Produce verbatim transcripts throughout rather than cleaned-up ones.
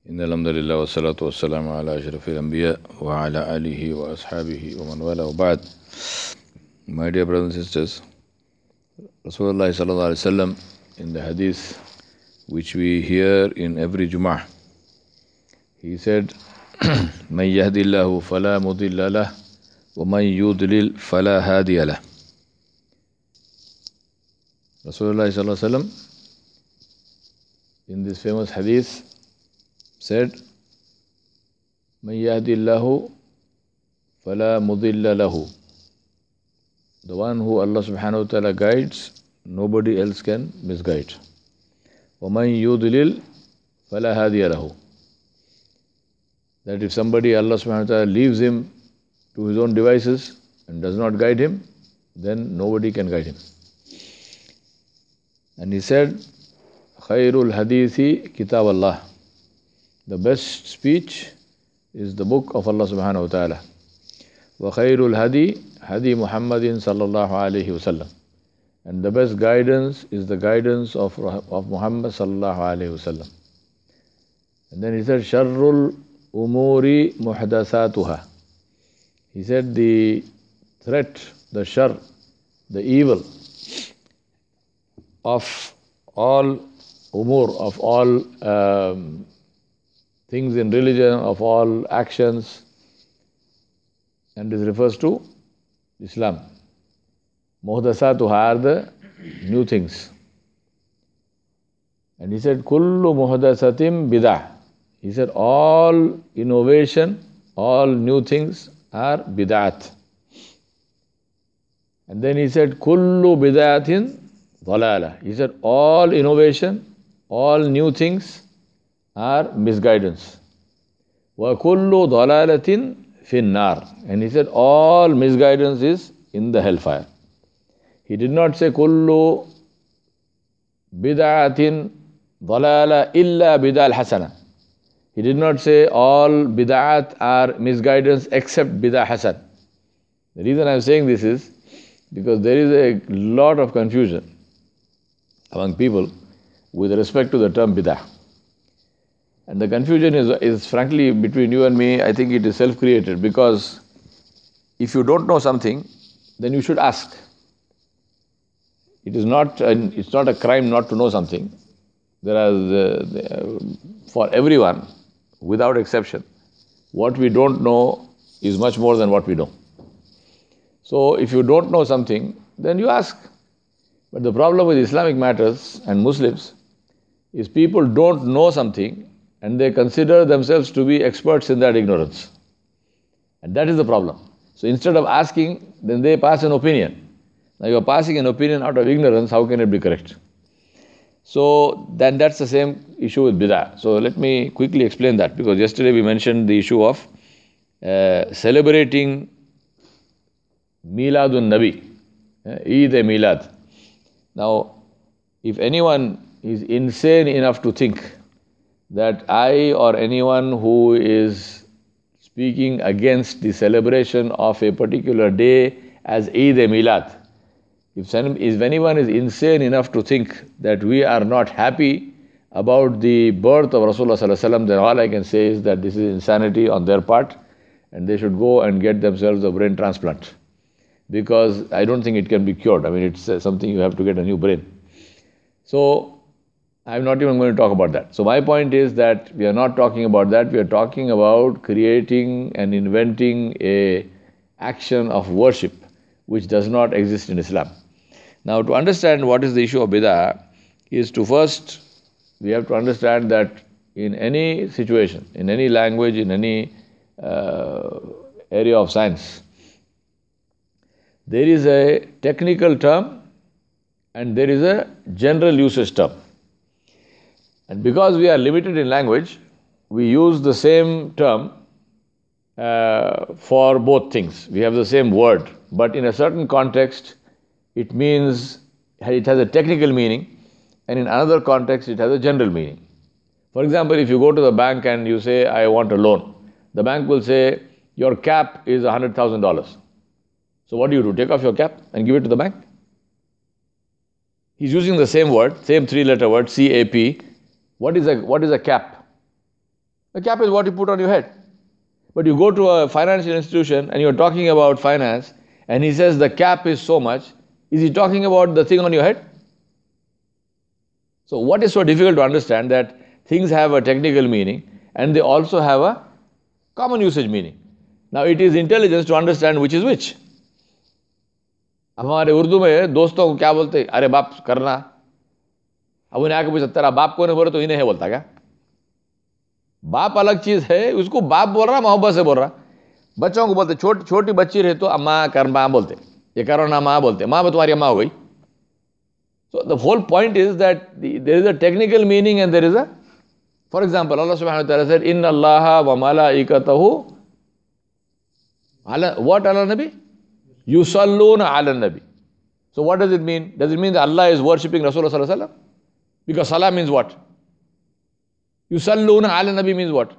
إن الحمد لله والصلاة والسلام على أشرف الأنبياء وعلى آله وأصحابه ومن والاه وبعد. My dear brothers and sisters, Rasulullah sallallahu alaihi wasallam in the hadith which we hear in every Jum'ah, he said, من يهد الله فلا مضل له ومن يضلل فلا هادي له. Rasulullah sallallahu alaihi wasallam in this famous hadith said, من يهد الله فلا مضل له. The one who Allah subhanahu wa ta'ala guides, nobody else can misguide. وَمَنْ يُضْلِلْ فَلَا هَادِيَ لَهُ. That if somebody, Allah subhanahu wa ta'ala, leaves him to his own devices and does not guide him, then nobody can guide him. And he said, خَيْرُ الْحَدِيثِ كِتَابَ اللَّهِ. The best speech is the book of Allah subhanahu wa ta'ala. وَخَيْرُ الْهَدِي Hadi Muhammadin sallallahu alayhi wasallam. And the best guidance is the guidance of, of Muhammad sallallahu alayhi wasallam. And then he said, Sharrul umuri muhdathatuha. He said the threat, the shar, the evil of all umur, of all um, things in religion, of all actions, and this refers to Islam. Muhdasatuha are the new things. And he said, Kullu muhdasatim bid'ah. He said, all innovation, all new things are bid'at. And then he said, Kullu bid'atin dhalala. He said, all innovation, all new things are misguidance. Wa kullu dhalalatin finnar. And he said, all misguidance is in the hellfire. He did not say, Kullu bid'atin dhalala illa bid'al hasana. He did not say, all bid'at are misguidance except bid'ah hasan. The reason I am saying this is because there is a lot of confusion among people with respect to the term bid'ah. And the confusion is, is frankly between you and me, I think it is self-created, because if you don't know something, then you should ask. It is not, an, it's not a crime not to know something. There are, the, for everyone, without exception, what we don't know is much more than what we know. So if you don't know something, then you ask. But the problem with Islamic matters and Muslims is people don't know something and they consider themselves to be experts in that ignorance. And that is the problem. So instead of asking, then they pass an opinion. Now you are passing an opinion out of ignorance, how can it be correct? So then that's the same issue with bid'ah. So let me quickly explain that, because yesterday we mentioned the issue of uh, celebrating Miladun Nabi, uh, Eid-e-Milad. Now, if anyone is insane enough to think that I or anyone who is speaking against the celebration of a particular day as Eid-e-Milad, if anyone is insane enough to think that we are not happy about the birth of Rasulullah sallallahu alaihi wasallam, then all I can say is that this is insanity on their part and they should go and get themselves a brain transplant, because I don't think it can be cured. I mean, it's uh, something you have to get a new brain. So I'm not even going to talk about that. So my point is that we are not talking about that. We are talking about creating and inventing a action of worship which does not exist in Islam. Now, to understand what is the issue of bid'ah is to first, we have to understand that in any situation, in any language, in any uh, area of science, there is a technical term and there is a general usage term. And because we are limited in language, we use the same term uh, for both things. We have the same word, but in a certain context, it means, it has a technical meaning, and in another context, it has a general meaning. For example, if you go to the bank and you say, I want a loan, the bank will say, your cap is one hundred thousand dollars. So what do you do? Take off your cap and give it to the bank? He's using the same word, same three-letter word, C A P. What is a what is a cap? A cap is what you put on your head. But you go to a financial institution and you're talking about finance and he says the cap is so much. Is he talking about the thing on your head? So what is so difficult to understand that things have a technical meaning and they also have a common usage meaning. Now it is intelligence to understand which is which. अब हमारे उर्दू में दोस्तों को क्या बोलते हैं? अरे बाप करना. अब उन्हें आके पूछा तेरा बाप को नहीं बोले तो इन्हें है बोलता क्या? बाप अलग चीज है, उसको बाप बोल रहा, मोहब्बत से बोल रहा. बच्चों को बोलते, छोटी छोटी बच्ची रहे तो अम्मा कर माँ बोलते, ये करो ना माँ बोलते, माँ में तुम्हारी अम्मा हो गई. So the whole point is that the, there is a technical meaning and there is a, for example, Allah subhanahu wa ta'ala said, Inna Allaha wa malaikatahu, ala, what ala Nabi? Yusalluna ala Nabi. So what does it mean? Does it mean that Allah is worshipping Rasulullah sallallahu alaihi wasallam? Because salah means what? Yusalluna ala Nabi means what?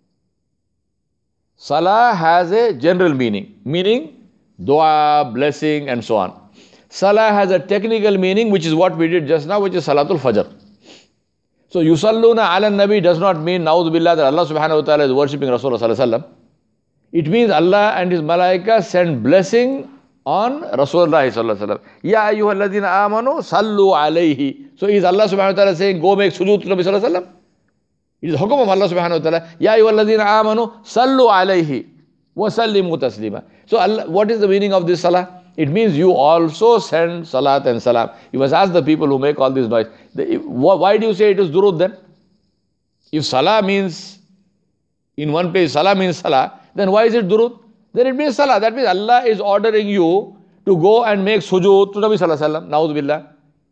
Salah has a general meaning, meaning dua, blessing and so on. Salah has a technical meaning, which is what we did just now, which is Salatul Fajr. So Yusalluna ala Nabi does not mean Na'udhu Billah that Allah subhanahu wa ta'ala is worshipping Rasulullah sallallahu alaihi wasallam. It means Allah and His malaika send blessing on Rasulullah sallallahu alaihi wasallam. Ya ayyuhalladhina amanu sallu alayhi. So is Allah subhanahu wa ta'ala saying, go make sujood to Nabi sallallahu alaihi wasallam? It is hukum of Allah subhanahu wa ta'ala. Ya ayyuhalladhina amanu sallu alayhi wa sallimu taslima. So Allah, what is the meaning of this salah? It means you also send salat and salam. You must ask the people who make all this noise. They, why do you say it is durud then? If salah means, in one place salah means salah, then why is it durud? Then it means salah. That means Allah is ordering you to go and make sujood to Nabi sallallahu alaihi wasallam. Na'udhu billah.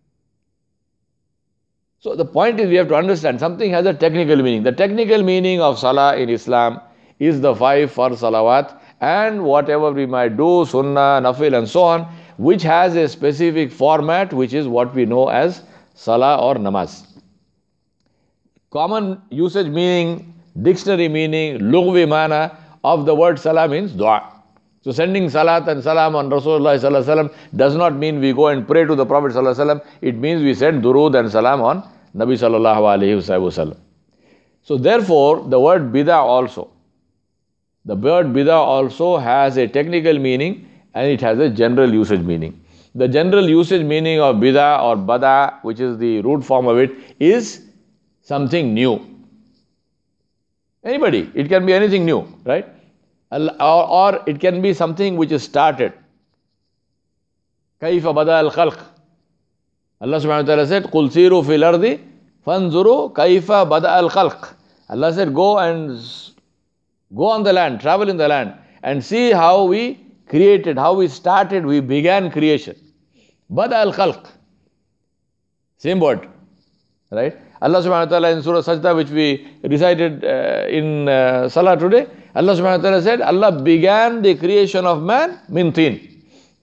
So the point is we have to understand something has a technical meaning. The technical meaning of salah in Islam is the five farz salawat and whatever we might do, sunnah, nafil and so on, which has a specific format, which is what we know as salah or namaz. Common usage meaning, dictionary meaning, lughwi mana of the word salah means dua. So sending salat and salam on Rasulullah sallallahu alaihi wasallam does not mean we go and pray to the Prophet sallallahu alaihi wasallam. It means we send durood and salam on Nabi sallallahu alaihi wasallam. So therefore, the word bid'ah also, the word bid'ah also has a technical meaning and it has a general usage meaning. The general usage meaning of bid'ah or bada, which is the root form of it, is something new. Anybody, it can be anything new, right? Or, or it can be something which is started. Kaifa bada al-khalq. Allah subhanahu wa ta'ala said, Qul siru fil ardi fanzuru kaifa bada al-khalq. Allah said, go and go on the land, travel in the land and see how we created, how we started, we began creation. Bada al-khalq. Same word, right? Allah subhanahu wa ta'ala in Surah Sajda, which we recited uh, in uh, Salah today, Allah subhanahu wa ta'ala said, Allah began the creation of man min teen.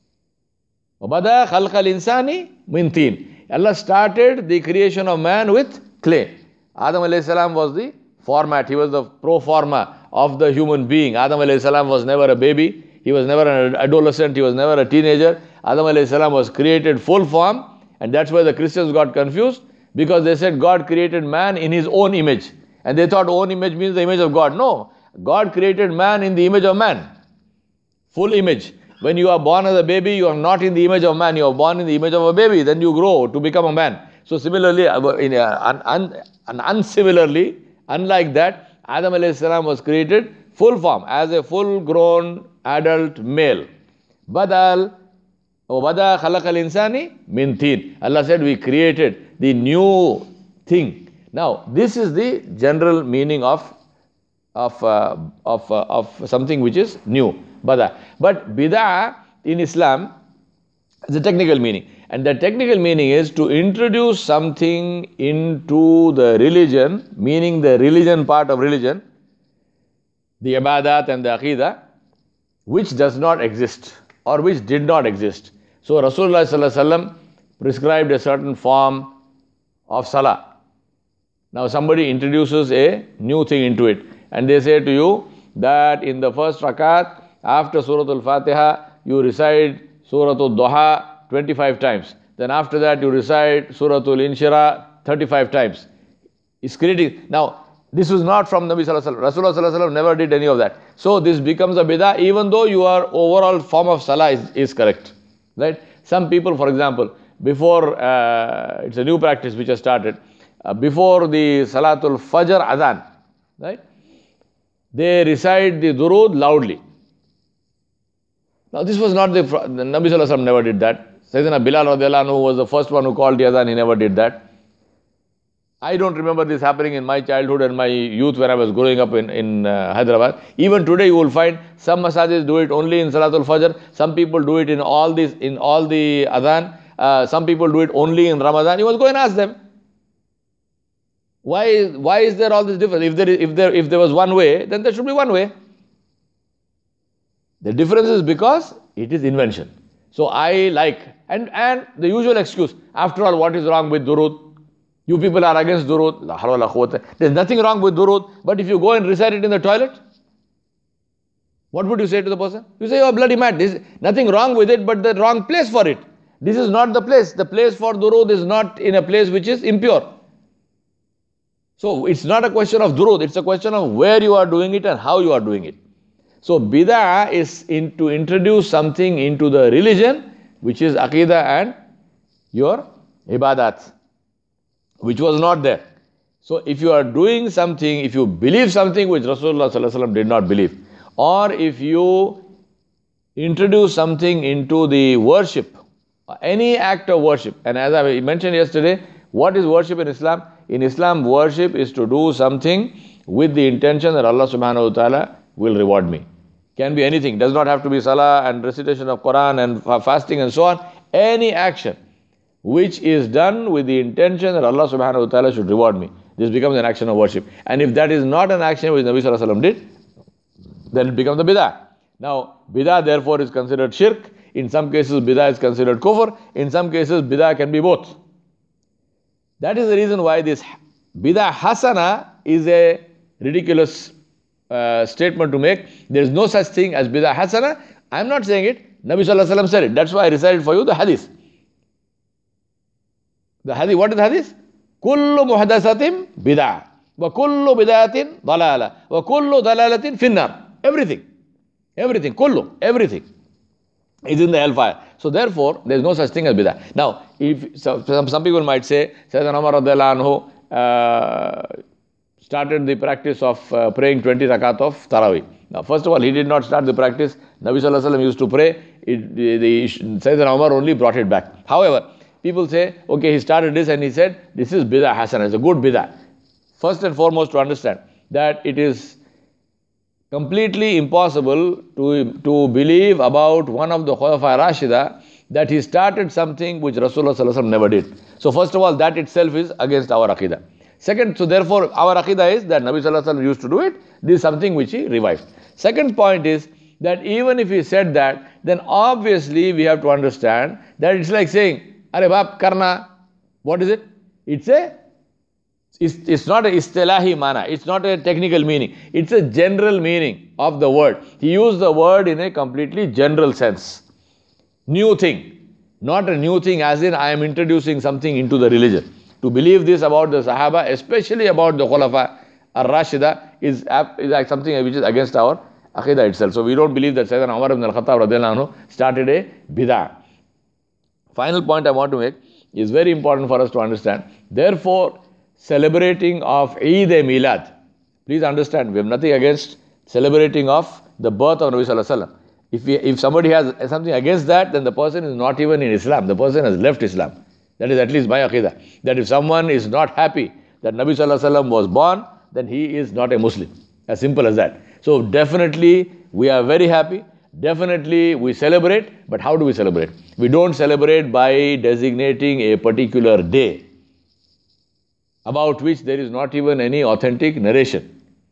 وَبَدَا خَلْقَ الْإِنسَانِ مِن teen. Allah started the creation of man with clay. Adam alayhi salam was the format, he was the pro forma of the human being. Adam alayhi salam was never a baby, he was never an adolescent, he was never a teenager. Adam alayhi salam was created full form, and that's why the Christians got confused, because they said God created man in His own image. And they thought own image means the image of God. No, God created man in the image of man. Full image. When you are born as a baby, you are not in the image of man, you are born in the image of a baby, then you grow to become a man. So similarly, in a, un, un, un, unsimilarly, unlike that, Adam alayhi salam was created full form, as a full grown adult male. Badal, وَبَدَا خَلَقَ الْإِنسَانِ مِن teen. Allah said we created the new thing. Now, this is the general meaning of of uh, of uh, of something which is new, bada. But bid'ah in Islam is a technical meaning, and the technical meaning is to introduce something into the religion, meaning the religion part of religion, the ibadat and the aqidah, which does not exist or which did not exist. So Rasulullah sallallahu alaihi wasallam prescribed a certain form of salah. Now somebody introduces a new thing into it, and they say to you that in the first rakat, after Surah Al-Fatiha, you recite Surah Al-Duha twenty-five times. Then after that you recite Surah Al-Inshirah thirty-five times. It's creating. Now, This was not from Nabi Sallallahu Alaihi Wasallam. Rasulullah Sallallahu Alaihi Wasallam never did any of that. So this becomes a bid'ah, even though your overall form of salah is, is correct. Right? Some people, for example, before, uh, it's a new practice which has started, uh, before the Salatul Fajr Adhan, right? They recite the durood loudly. Now this was not the, the Nabi Sallallahu Alaihi Wasallam never did that. Sayyidina Bilal radiallahu anhu was the first one who called the adhan, he never did that. I don't remember this happening in my childhood and my youth when I was growing up in, in uh, Hyderabad. Even today you will find some masajid do it only in Salatul Fajr, some people do it in all this, in all the adhan, uh, some people do it only in Ramadan. You must go and ask them. Why, why is there all this difference? If there, is, if, there, if there was one way, then there should be one way. The difference is because it is invention. So I like, and, and the usual excuse, after all, what is wrong with durud? You people are against durud. There's nothing wrong with durud, but if you go and recite it in the toilet, what would you say to the person? You say, oh, bloody mad, there's nothing wrong with it, but the wrong place for it. This is not the place. The place for durud is not in a place which is impure. So it's not a question of durud, it's a question of where you are doing it and how you are doing it. So bid'ah is in, to introduce something into the religion, which is aqidah and your ibadat, which was not there. So if you are doing something, if you believe something which Rasulullah Sallallahu Alaihi Wasallam did not believe, or if you introduce something into the worship, any act of worship, and as I mentioned yesterday, what is worship in Islam? In Islam, worship is to do something with the intention that Allah Subhanahu Wa Ta'ala will reward me. Can be anything, does not have to be salah and recitation of Quran and fasting and so on. Any action which is done with the intention that Allah Subhanahu Wa Ta'ala should reward me, this becomes an action of worship. And if that is not an action which Nabi Sallallahu Alaihi Wasallam did, then it becomes a bid'ah. Now, bid'ah therefore is considered shirk. In some cases, bid'ah is considered kufr. In some cases, bid'ah can be both. That is the reason why this bid'ah hasana is a ridiculous uh, statement to make. There is no such thing as bid'ah hasana. I am not saying it. Nabi Sallallahu Alaihi Wasallam said it. That's why I recited for you the hadith. The hadith, what is the hadith? Kullu muhadasatin bid'ah. Wa kullu bid'atin dalala. Wa kullu dalalatin finnar. Everything. Everything. Kullu. Everything is in the hellfire. So therefore, there is no such thing as bid'ah. Now, if so, some, some people might say, Sayyidina Umar radiallahu anhu uh, started the practice of uh, praying twenty rakat of Taraweeh. Now, first of all, he did not start the practice. Nabi Sallallahu Alaihi Wasallam used to pray. It, the, the Sayyidina Umar only brought it back. However, people say, okay, he started this and he said, this is bid'ah hasana, it's a good bid'ah. First and foremost, to understand that it is completely impossible to, to believe about one of the Khulafa Rashida that he started something which Rasulullah Sallallahu Alaihi Wasallam never did. So first of all, that itself is against our aqidah. Second, so therefore our aqidah is that Nabi Sallallahu Alaihi Wasallam used to do it, this is something which he revived. Second point is that even if he said that, then obviously we have to understand that it's like saying, Are baap karna, what is it? It's a It's, it's not a istilahi mana, it's not a technical meaning, it's a general meaning of the word. He used the word in a completely general sense. New thing, not a new thing as in I am introducing something into the religion. To believe this about the Sahaba, especially about the Khulafa ar-Rashida, is, is like something which is against our aqidah itself. So we don't believe that Sayyidina Umar ibn al-Khattab radiallahu anhu started a bid'ah. Final point I want to make is very important for us to understand. Therefore, celebrating of Eid-e-Milad. Please understand, we have nothing against celebrating of the birth of Nabi Sallallahu Alaihi Wasallam. If, we, if somebody has something against that, then the person is not even in Islam. The person has left Islam. That is at least my aqidah. That if someone is not happy that Nabi Sallallahu Alaihi Wasallam was born, then he is not a Muslim. As simple as that. So definitely we are very happy. Definitely we celebrate. But how do we celebrate? We don't celebrate by designating a particular day about which there is not even any authentic narration.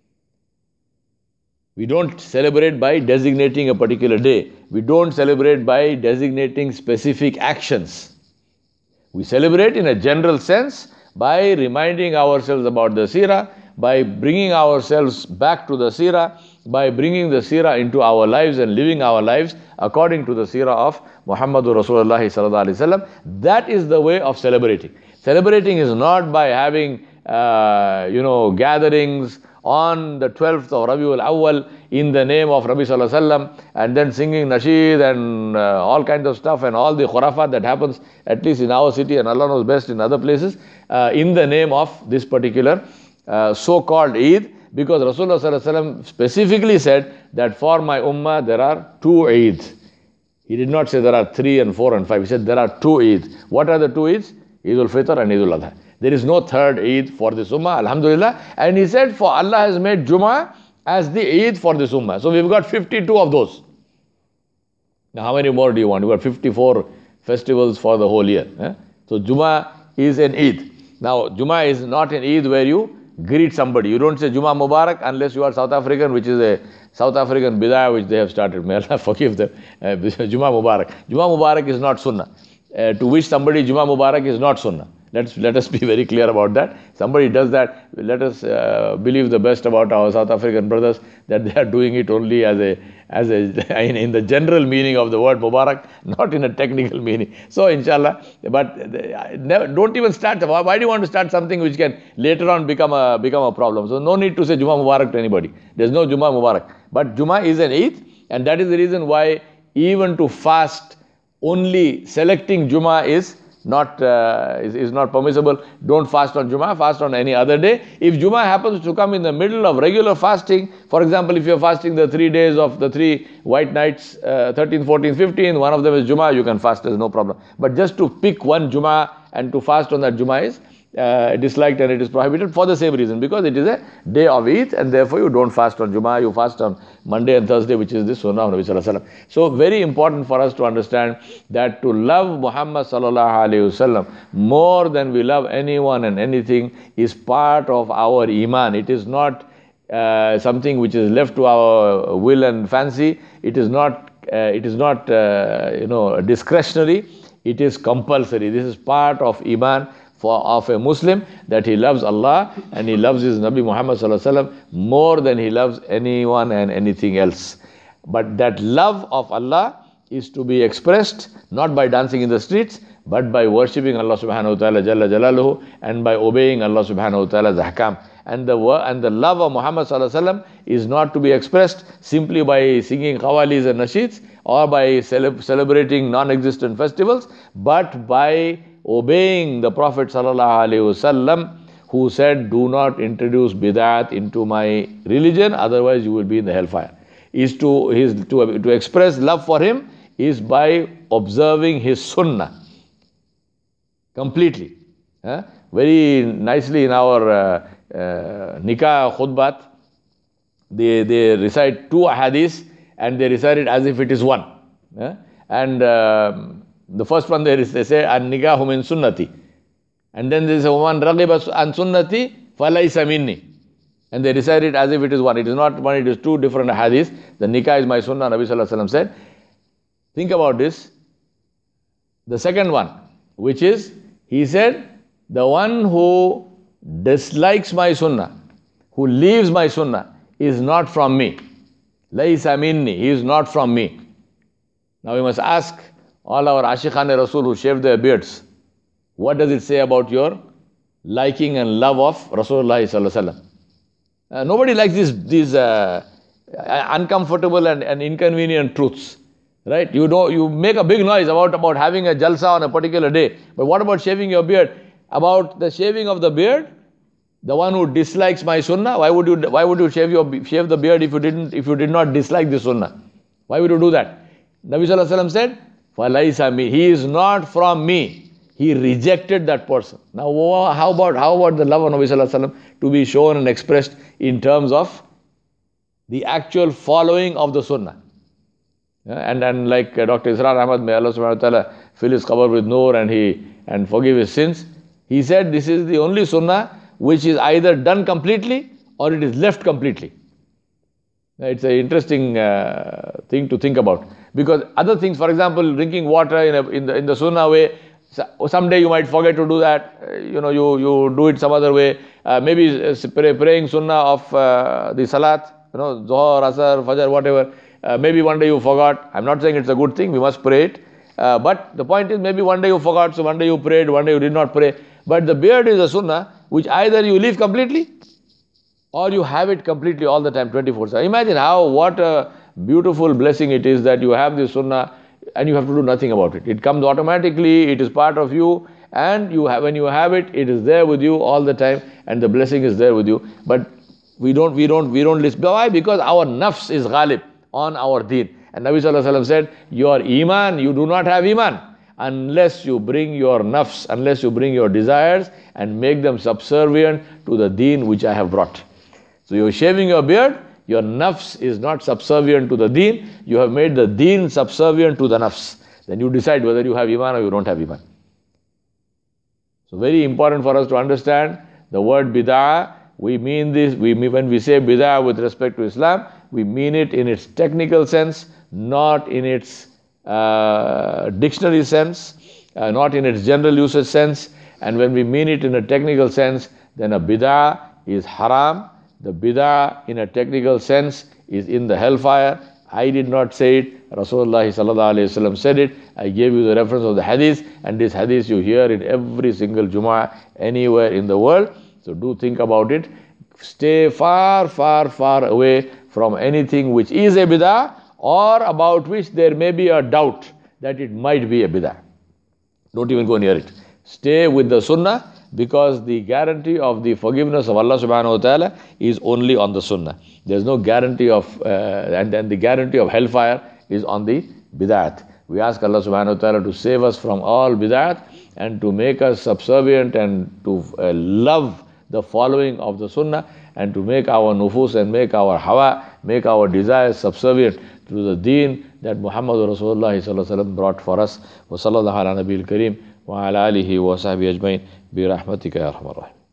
We don't celebrate by designating a particular day. We don't celebrate by designating specific actions. We celebrate in a general sense by reminding ourselves about the seerah, by bringing ourselves back to the seerah, by bringing the seerah into our lives and living our lives according to the seerah of Muhammadur Rasulullah sallallahu alaihi wasallam. That is the way of celebrating. Celebrating is not by having uh, you know, gatherings on the twelfth of Rabiul Awwal in the name of Rabbi Sallallahu Alaihi Wasallam, and then singing nasheed and uh, all kinds of stuff and all the khurafat that happens, at least in our city, and Allah knows best in other places, uh, in the name of this particular uh, so-called Eid, because Rasulullah Sallallahu Alaihi Wasallam specifically said that for my ummah there are two Eids. He did not say there are three and four and five. He said there are two Eids. What are the two Eids? Eid al-Fitr and Eid al-Adha. There is no third Eid for this ummah, alhamdulillah. And he said, for Allah has made Jummah as the Eid for this ummah. So we've got fifty-two of those. Now how many more do you want? You've got fifty-four festivals for the whole year. Eh? So Jummah is an Eid. Now Jummah is not an Eid where you greet somebody. You don't say Jummah Mubarak unless you are South African, which is a South African bid'ah which they have started. May Allah forgive them. Uh, Jummah Mubarak. Jummah Mubarak is not Sunnah. Uh, to wish somebody Jummah Mubarak is not Sunnah. Let's, let us be very clear about that. Somebody does that, let us uh, believe the best about our South African brothers, that they are doing it only as a, as a in, in the general meaning of the word Mubarak, not in a technical meaning. So inshallah, but never, don't even start. Why do you want to start something which can later on become a, become a problem? So no need to say Jummah Mubarak to anybody. There's no Jummah Mubarak. But Jummah is an Eid, and that is the reason why even to fast, only selecting Jummah is not uh, is, is not permissible. Don't fast on Jummah, fast on any other day. If Jummah happens to come in the middle of regular fasting, for example, if you're fasting the three days of the three white nights, uh, thirteenth, fourteenth, fifteenth, one of them is Jummah, you can fast, there's no problem. But just to pick one Jummah and to fast on that Jummah is uh, disliked, and it is prohibited for the same reason, because it is a day of Eid, and therefore you don't fast on Jummah, you fast on Monday and Thursday, which is the Sunnah of Nabi Sallallahu Alaihi Wasallam. So very important for us to understand that to love Muhammad Sallallahu Alaihi Wasallam more than we love anyone and anything is part of our Iman. It is not uh, something which is left to our will and fancy. It is not, uh, it is not uh, you know, discretionary. It is compulsory. This is part of Iman for of a Muslim, that he loves Allah and he loves his Nabi Muhammad Sallallahu Alaihi Wasallam more than he loves anyone and anything else. But that love of Allah is to be expressed not by dancing in the streets, but by worshipping Allah Subhanahu Wa Taala Jalla Jalaluhu, and by obeying Allah Subhanahu Wa Taala's ahkam. And the and the love of Muhammad Sallallahu Alaihi Wasallam is not to be expressed simply by singing qawalis and nasheeds, or by celeb celebrating non-existent festivals, but by obeying the Prophet Sallallahu Alaihi Wasallam, who said, do not introduce bid'at into my religion, otherwise you will be in the hellfire. Is to, his, to, to express love for him is by observing his sunnah completely. Uh, very nicely in our uh, uh, nikah khutbat, they, they recite two hadiths and they recite it as if it is one. Uh, and uh, the first one there is, they say, an nikahu min sunnati. And then there is a woman, ragiba an sunnati falaysa minni. And they recite it as if it is one. It is not one, it is two different hadiths. The nikah is my sunnah, Nabi Sallallahu Alaihi Wasallam said. Think about this. The second one, which is, he said, the one who dislikes my sunnah, who leaves my sunnah, is not from me. Laysa minni, he is not from me. Now we must ask all our Ashiqan Rasul who shave their beards, what does it say about your liking and love of Rasulullah Sallallahu Alaihi Wasallam? Uh, nobody likes these, these uh, uncomfortable and, and inconvenient truths, right? You know, you make a big noise about, about having a jalsa on a particular day, but what about shaving your beard? About the shaving of the beard, the one who dislikes my sunnah, why would you why would you shave your shave the beard if you didn't if you did not dislike the sunnah? Why would you do that? Nabi Sallallahu Alaihi Wasallam said, "Falaysa mi," he is not from me. He rejected that person. Now, how about how about the love of Nabi Sallallahu Alaihi Wasallam to be shown and expressed in terms of the actual following of the sunnah? Yeah, and and like uh, Doctor Israr Ahmad, may Allah Subhanahu Wa Taala fill his qabr with noor and he and forgive his sins. He said this is the only sunnah which is either done completely or it is left completely. It's an interesting uh, thing to think about, because other things, for example, drinking water in a, in the in the sunnah way, someday you might forget to do that. Uh, you know, you you do it some other way. Uh, maybe uh, pray, praying sunnah of uh, the salat, you know, Zohar, Asar, Fajr, whatever. Uh, maybe one day you forgot. I'm not saying it's a good thing. We must pray it. Uh, but the point is, maybe one day you forgot, so one day you prayed, one day you did not pray. But the beard is a sunnah which either you leave completely or you have it completely all the time, twenty-four seven. Imagine how, what a beautiful blessing it is that you have this sunnah and you have to do nothing about it. It comes automatically, it is part of you, and you have, when you have it, it is there with you all the time, and the blessing is there with you. But we don't, we don't, we don't listen. Why? Because our nafs is ghalib on our deen. And Nabi Sallallahu Alaihi Wasallam said, your iman, you do not have iman unless you bring your nafs, unless you bring your desires and make them subservient to the deen which I have brought. So you're shaving your beard, your nafs is not subservient to the deen, you have made the deen subservient to the nafs. Then you decide whether you have iman or you don't have iman. So very important for us to understand the word bid'ah. We mean this, we when we say bid'ah with respect to Islam, we mean it in its technical sense, not in its uh, dictionary sense, uh, not in its general usage sense. And when we mean it in a technical sense, then a bid'ah is haram. The bid'ah in a technical sense is in the hellfire. I did not say it. Rasulullah sallallahu alayhi wasallam said it. I gave you the reference of the hadith, and this hadith you hear in every single Jumu'ah anywhere in the world. So do think about it. Stay far, far, far away from anything which is a bid'ah or about which there may be a doubt that it might be a bid'ah. Don't even go near it. Stay with the sunnah, because the guarantee of the forgiveness of Allah subhanahu wa ta'ala is only on the sunnah. There's no guarantee of, uh, and then the guarantee of hellfire is on the bid'at. We ask Allah subhanahu wa ta'ala to save us from all bid'at and to make us subservient and to uh, love the following of the sunnah, and to make our nufus and make our hawa, make our desires subservient to the deen that Muhammad Rasulullah sallallahu alaihi wasallam brought for us. Wa sallallahu ala nabiyil kareem wa ala alihi wa sahbihi ajmain bi rahmatika ya arhamar rahim.